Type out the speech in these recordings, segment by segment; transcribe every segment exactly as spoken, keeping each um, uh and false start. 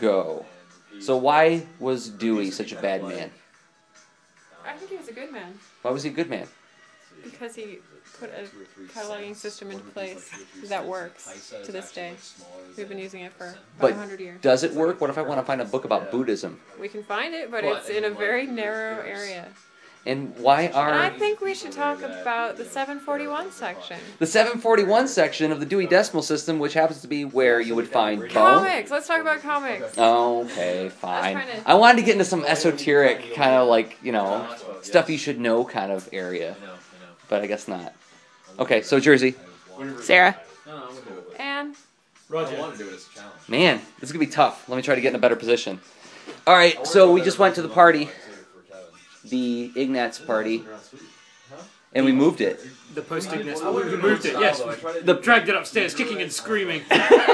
go. So why was Dewey such a bad man? I think he was a good man. Why was he a good man? Because he put a cataloging system into place that works to this day. We've been using it for about But one hundred years. does it work? What if I want to find a book about Buddhism? We can find it, but it's in a very narrow area. And why And I are... think we should talk about the seven forty-one section. The seven forty-one section of the Dewey Decimal System, which happens to be where you would find bone. Comics! Let's talk about comics. Okay, fine. trying to- I wanted to get into some esoteric kind of like, you know, stuff you should know kind of area. But I guess not. Okay, so Jersey. Sarah. And Roger. Man, this is going to be tough. Let me try to get in a better position. All right, so we just went to the party. The Ignatz party. And we moved it. The post-Ignatz. We moved it, yes. The dragged it upstairs, kicking and screaming.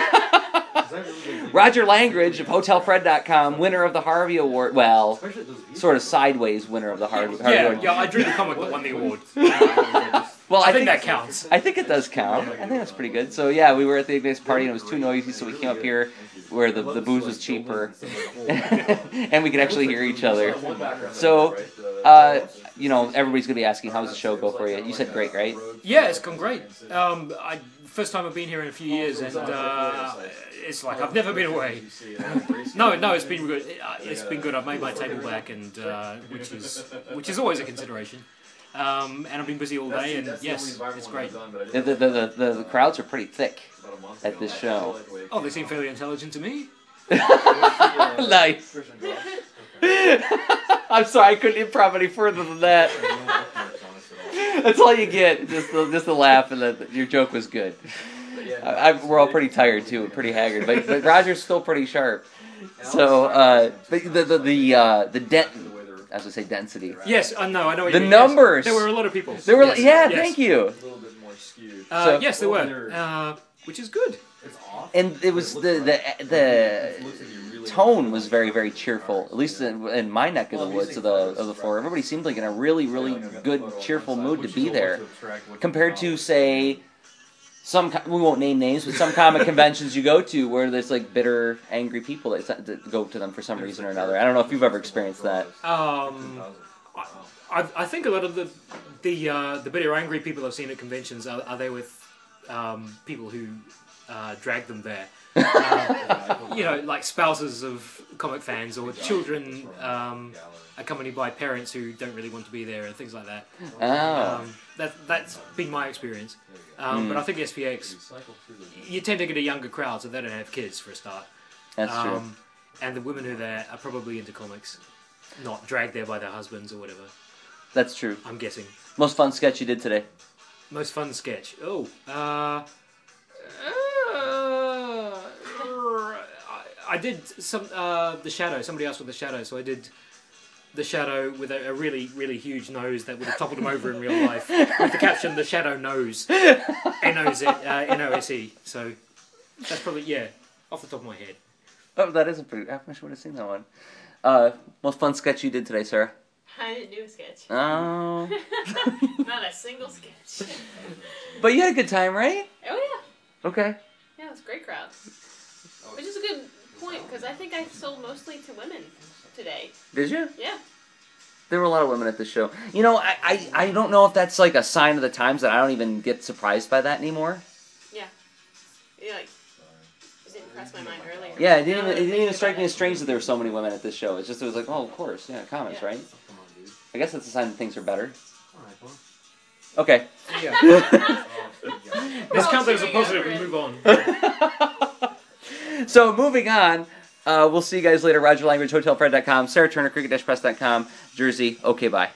Roger Langridge of Hotel Fred dot com, winner of the Harvey Award. Well, sort of sideways winner of the Harvey, Harvey Yeah, Award. yeah, I drew the comic that won the award. Well, I think that counts. I think it does count. I think that's pretty good. So yeah, we were at the Ignatz party and it was too noisy, so we came up here where the, the booze was cheaper and we could actually hear each other. So, uh, you know, everybody's gonna be asking, how's the show go for you? You said great, right? Yeah, it's gone great. Um, I first time I've been here in a few years, and uh, it's like I've never been away. no, no, it's been good. It's been good. I've made my table back, and uh, which is which is always a consideration. Um, and I've been busy all day, and yes, it's great. The, the, the, the, the crowds are pretty thick at this show. Oh, they seem fairly intelligent to me. Nice. I'm sorry, I couldn't improv any further than that. That's all you get, just the, just the laugh, and the, your joke was good. I, I, we're all pretty tired too, pretty haggard, but, but Roger's still pretty sharp. So, uh, but the the the uh, the dent, as I say, density. Yes, I know, I know. What The you mean. numbers. Yes, there were a lot of people. There were, yes, yeah, yes. thank you. Uh, So- yes, there were, uh, which is good. And it was the the the tone was very very cheerful. At least in, in my neck of the woods of the of the floor, everybody seemed like in a really really good cheerful mood to be there, compared to say some co- we won't name names, but some comic conventions you go to where there's like bitter, angry people that, that go to them for some reason or another. I don't know if you've ever experienced that. Um, I, I I think a lot of the the uh, the bitter angry people I've seen at conventions are, are there with um, people who uh, drag them there. Um, you know, like spouses of comic fans or children um, accompanied by parents who don't really want to be there and things like that. Oh. Um, that that's been my experience. Um, Mm. But I think S P X, you tend to get a younger crowd, so they don't have kids for a start. That's true. Um, and the women who are there are probably into comics, not dragged there by their husbands or whatever. That's true. I'm guessing. Most fun sketch you did today? Most fun sketch. Oh, uh, uh, I, I did some uh, the Shadow. Somebody asked for the Shadow, so I did the Shadow with a, a really, really huge nose that would have toppled him over in real life. With the caption, "The Shadow Knows," N O Z, uh, N O S E. So that's probably yeah, off the top of my head. Oh, that is a pretty. I wish I would have seen that one. Uh, most fun sketch you did today, Sarah? I didn't do a sketch. Oh. Not a single sketch. But you had a good time, right? Oh yeah. Okay. Yeah, it was a great crowd. Which is a good point, because I think I sold mostly to women today. Did you? Yeah. There were a lot of women at this show. You know, I, I, I don't know if that's like a sign of the times that I don't even get surprised by that anymore. Yeah. Yeah, like, it didn't cross my mind earlier. Yeah, it didn't Now even, that it I didn't think even strike about me it. as strange that there were so many women at this show. It's just, it was like, oh, of course, yeah, comics, Yeah. right? I guess that's a sign that things are better. Okay. Yeah. Let's count that as a positive and move on. So, moving on, uh, we'll see you guys later. Roger Langridge, Hotel Fred dot com, Sarah Turner, Cricket Press dot com, Jersey. Okay, bye.